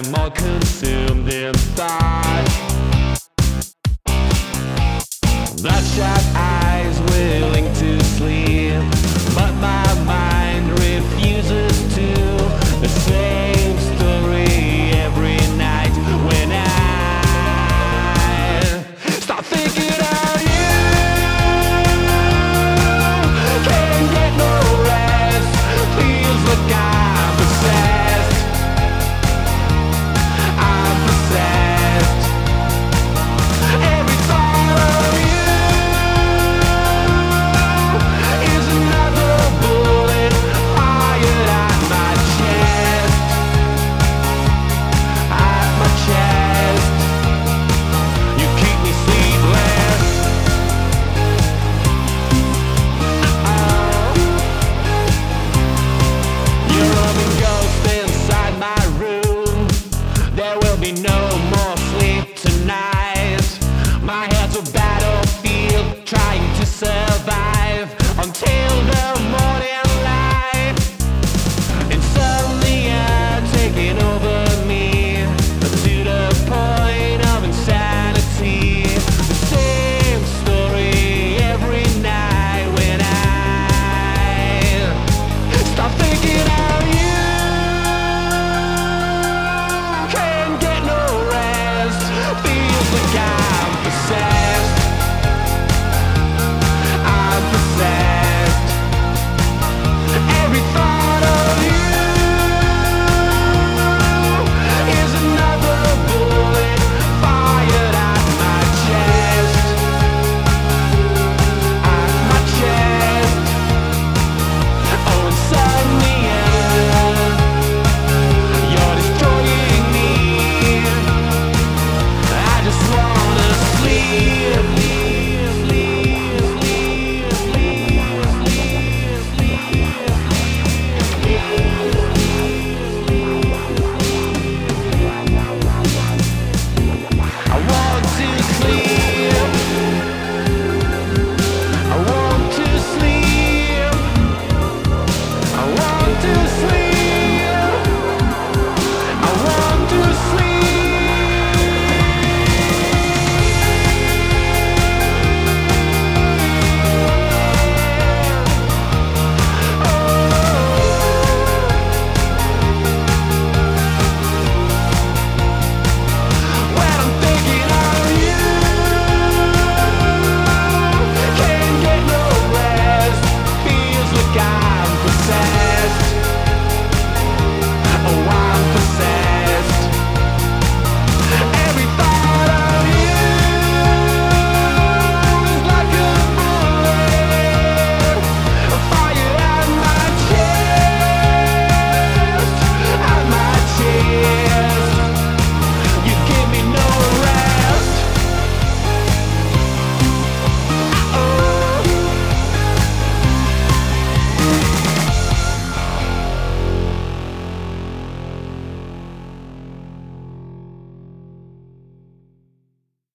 I'm all consumed in thought. Bloodshot eyes willing to sleep, but my mind refuses to. The same story every night when I start thinking of you. Can't get no rest, feels like I'm possessed. I'm possessed. Every thought of you is another bullet fired at my chest. At my chest. You keep me sleepless. You're a roaming ghost inside my room. There will be no